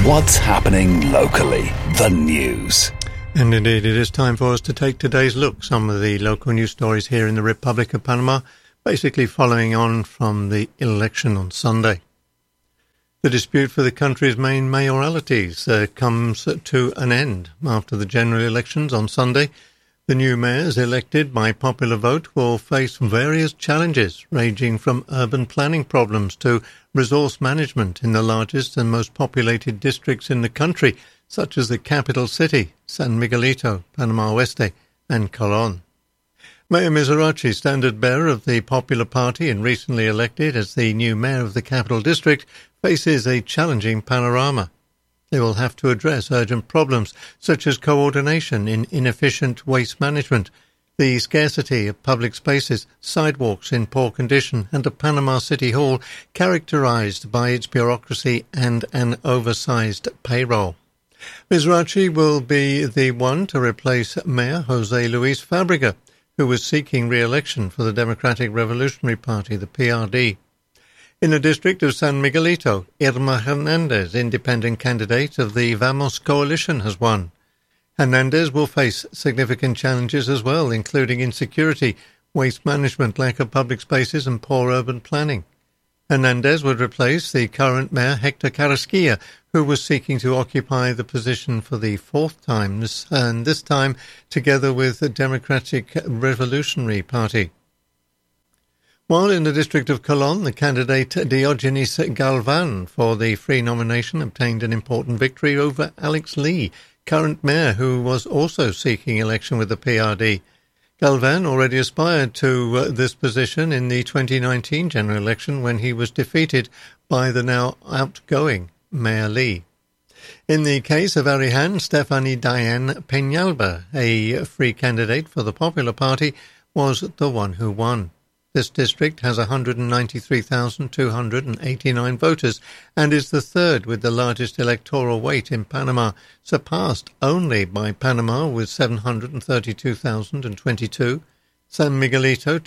What's happening locally? The news. And indeed, it is time for us to take today's look. Some of the local news stories here in the Republic of Panama, basically following on from the election on Sunday. The dispute for the country's main mayoralities comes to an end after the general elections on Sunday. The new mayors elected by popular vote will face various challenges, ranging from urban planning problems to resource management in the largest and most populated districts in the country, such as the capital city, San Miguelito, Panama Oeste, and Colón. Mayor Mizrachi, standard bearer of the Popular Party and recently elected as the new mayor of the capital district, faces a challenging panorama. They will have to address urgent problems such as coordination in inefficient waste management, the scarcity of public spaces, sidewalks in poor condition, and a Panama City Hall characterized by its bureaucracy and an oversized payroll. Mizrachi will be the one to replace Mayor José Luis Fábrega, who was seeking re-election for the Democratic Revolutionary Party, the PRD. In the district of San Miguelito, Irma Hernandez, independent candidate of the Vamos coalition, has won. Hernandez will face significant challenges as well, including insecurity, waste management, lack of public spaces and poor urban planning. Hernandez would replace the current mayor, Hector Carrasquilla, who was seeking to occupy the position for the fourth time, and this time together with the Democratic Revolutionary Party. While in the district of Colón, the candidate Diogenes Galvan for the free nomination obtained an important victory over Alex Lee, current mayor, who was also seeking election with the PRD. Galvan already aspired to this position in the 2019 general election when he was defeated by the now outgoing Mayor Lee. In the case of Arihan, Stephanie Diane Peñalba, a free candidate for the Popular Party, was the one who won. This district has 193,289 voters and is the third with the largest electoral weight in Panama, surpassed only by Panama with 732,022, San Miguelito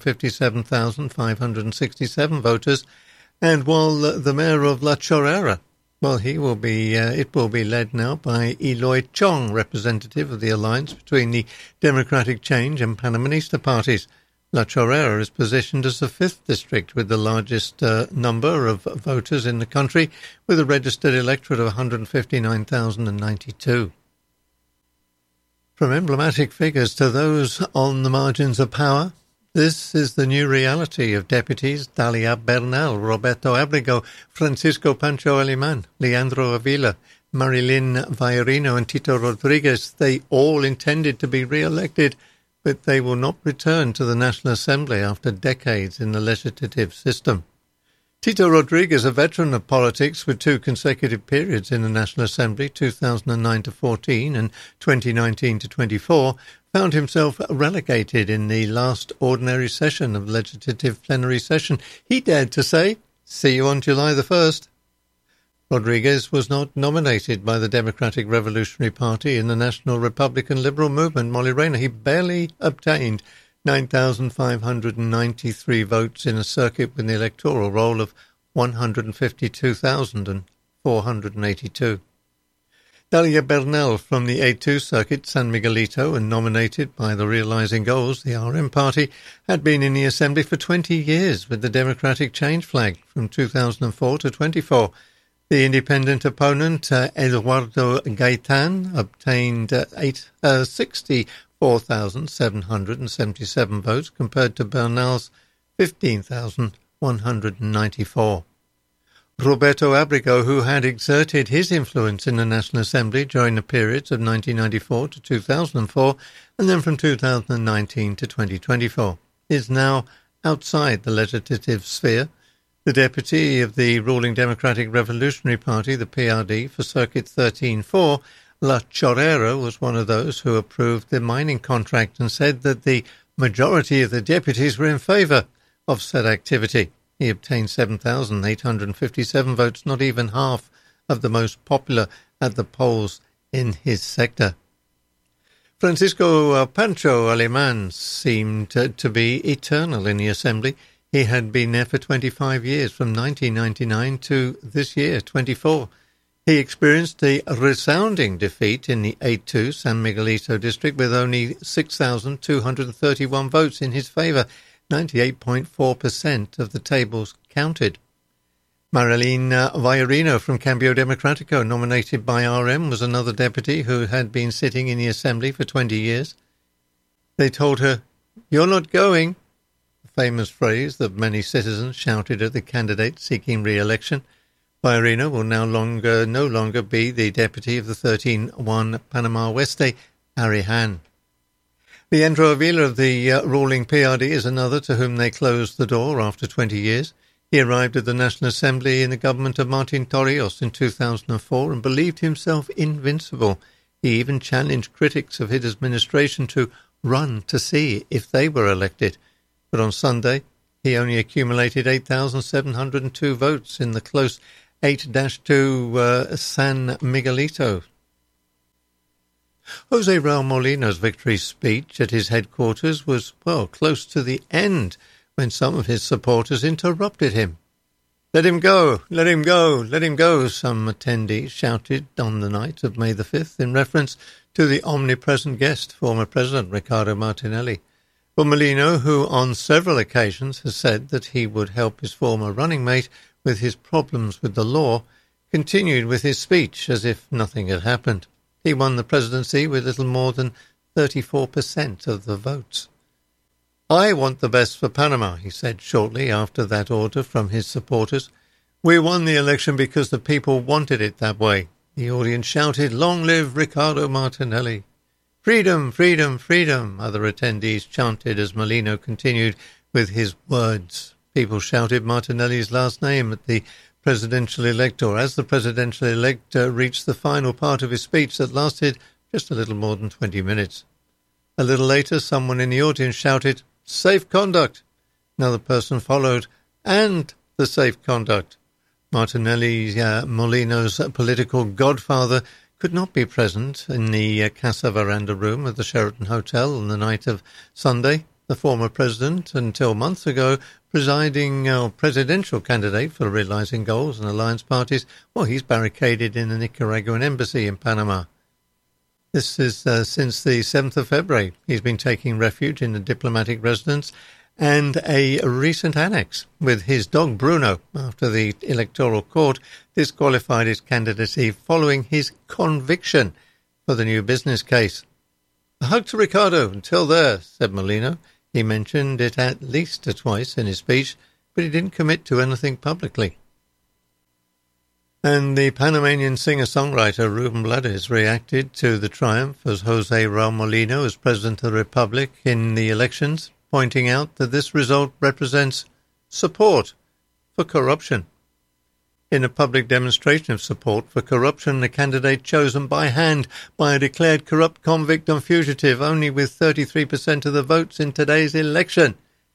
257,567 voters, and while the mayor of La Chorrera, well, it will be led now by Eloy Chong, representative of the alliance between the Democratic Change and Panamanista parties. La Chorrera is positioned as the fifth district with the largest number of voters in the country, with a registered electorate of 159,092. From emblematic figures to those on the margins of power, this is the new reality of deputies Dalia Bernal, Roberto Abrego, Francisco Pancho Alemán, Leandro Avila, Marilyn Vallarino and Tito Rodriguez. They all intended to be re-elected, but they will not return to the National Assembly after decades in the legislative system. Tito Rodriguez, a veteran of politics with two consecutive periods in the National Assembly, 2009 to 14 and 2019 to 24, found himself relegated in the last ordinary session of legislative plenary session. He dared to say, "See you on July the 1st." Rodriguez was not nominated by the Democratic Revolutionary Party in the National Republican Liberal Movement, Molly Rayner. He barely obtained 9,593 votes in a circuit with an electoral roll of 152,482. Dalia Bernal from the A2 circuit, San Miguelito, and nominated by the Realizing Goals, the RM party, had been in the Assembly for 20 years with the Democratic Change flag from 2004 to 24. The independent opponent, Eduardo Gaitan, obtained 64,777 votes compared to Bernal's 15,194. Roberto Abrego, who had exerted his influence in the National Assembly during the periods of 1994 to 2004 and then from 2019 to 2024, is now outside the legislative sphere. The deputy of the ruling Democratic Revolutionary Party, the PRD, for Circuit 13-4, La Chorrera, was one of those who approved the mining contract and said that the majority of the deputies were in favour of said activity. He obtained 7,857 votes, not even half of the most popular at the polls in his sector. Francisco Pancho Alemán seemed to be eternal in the Assembly. He had been there for 25 years, from 1999 to this year, 24. He experienced a resounding defeat in the 8-2 San Miguelito district with only 6,231 votes in his favour, 98.4% of the tables counted. Marilyn Villarino from Cambio Democratico, nominated by RM, was another deputy who had been sitting in the assembly for 20 years. They told her, "You're not going," a famous phrase that many citizens shouted at the candidate seeking re-election. Villarino will no longer be the deputy of the 13-1 Panama Oeste, Arihan. Leandro Avila of the ruling PRD is another to whom they closed the door after 20 years. He arrived at the National Assembly in the government of Martin Torrijos in 2004 and believed himself invincible. He even challenged critics of his administration to run to see if they were elected. But on Sunday, he only accumulated 8,702 votes in the close 8-2 San Miguelito. Jose Raul Molino's victory speech at his headquarters was, close to the end when some of his supporters interrupted him. "Let him go! Let him go! Let him go!" some attendees shouted on the night of May the 5th in reference to the omnipresent guest, former President Ricardo Martinelli. But Molino, who on several occasions has said that he would help his former running mate with his problems with the law, continued with his speech as if nothing had happened. He won the presidency with little more than 34% of the votes. "I want the best for Panama," he said shortly after that order from his supporters. "We won the election because the people wanted it that way." The audience shouted, "Long live Ricardo Martinelli!" "Freedom, freedom, freedom," other attendees chanted as Molino continued with his words. People shouted Martinelli's last name at the presidential elector as the presidential elector reached the final part of his speech that lasted just a little more than 20 minutes. A little later, someone in the audience shouted, "Safe conduct." Another person followed, "And the safe conduct." Molino's political godfather could not be present in the Casa Veranda room of the Sheraton Hotel on the night of Sunday. The former president, until months ago, presidential candidate for Realizing Goals and Alliance Parties, he's barricaded in the Nicaraguan embassy in Panama. This is since the 7th of February. He's been taking refuge in a diplomatic residence and a recent annex with his dog Bruno after the Electoral Court disqualified his candidacy following his conviction for the new business case. "A hug to Ricardo until there," said Molino. He mentioned it at least twice in his speech, but he didn't commit to anything publicly. And the Panamanian singer-songwriter Rubén Blades reacted to the triumph of Jose Raul Molino as President of the Republic in the elections, pointing out that this result represents support for corruption. In a public demonstration of support for corruption, the candidate chosen by hand by a declared corrupt convict and fugitive, only with 33% of the votes in today's election.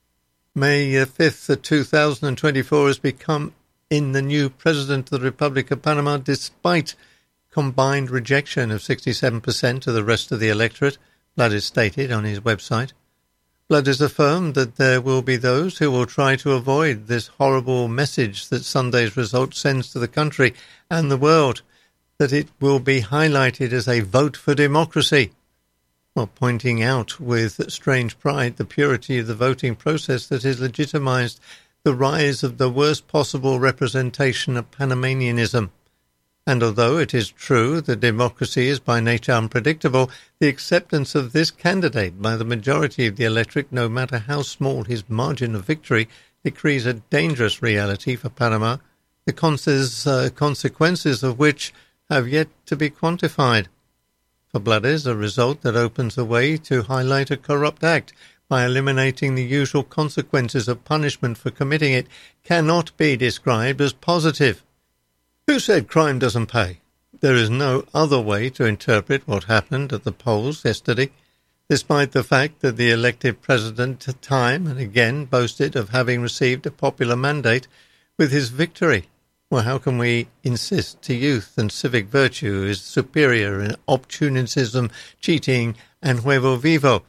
May 5th, 2024 has become in the new President of the Republic of Panama despite combined rejection of 67% of the rest of the electorate, Blades stated on his website. Blades affirmed that there will be those who will try to avoid this horrible message that Sunday's result sends to the country and the world, that it will be highlighted as a vote for democracy, while pointing out with strange pride the purity of the voting process that has legitimized the rise of the worst possible representation of Panamanianism. And although it is true that democracy is by nature unpredictable, the acceptance of this candidate by the majority of the electorate, no matter how small his margin of victory, decrees a dangerous reality for Panama, the consequences of which have yet to be quantified. For Blades, a result that opens the way to highlight a corrupt act by eliminating the usual consequences of punishment for committing it cannot be described as positive. Who said crime doesn't pay? There is no other way to interpret what happened at the polls yesterday, despite the fact that the elected president time and again boasted of having received a popular mandate with his victory. Well, how can we insist to youth and civic virtue is superior in opportunism, cheating, and huevo vivo?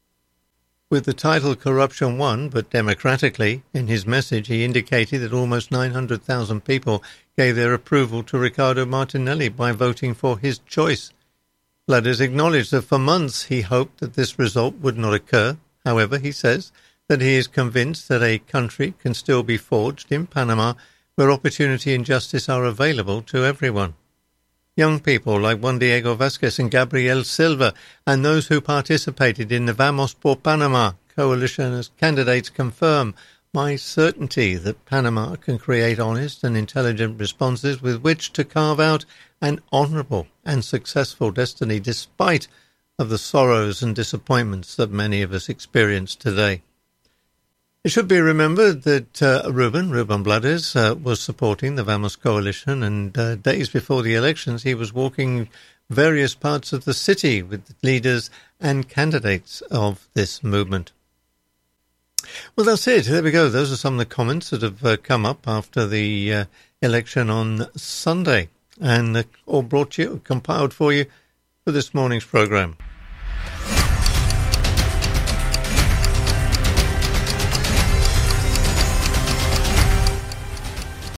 With the title Corruption Won, but democratically, in his message he indicated that almost 900,000 people gave their approval to Riccardo Martinelli by voting for his choice. Blatters acknowledged that for months he hoped that this result would not occur. However, he says that he is convinced that a country can still be forged in Panama where opportunity and justice are available to everyone. Young people like Juan Diego Vázquez and Gabriel Silva and those who participated in the Vamos por Panama coalition as candidates confirm my certainty that Panama can create honest and intelligent responses with which to carve out an honourable and successful destiny despite of the sorrows and disappointments that many of us experience today. It should be remembered that Ruben Blatters was supporting the Vamos coalition, and days before the elections he was walking various parts of the city with leaders and candidates of this movement. Well, that's it. There we go. Those are some of the comments that have come up after the election on Sunday, and all brought to you, compiled for you for this morning's programme.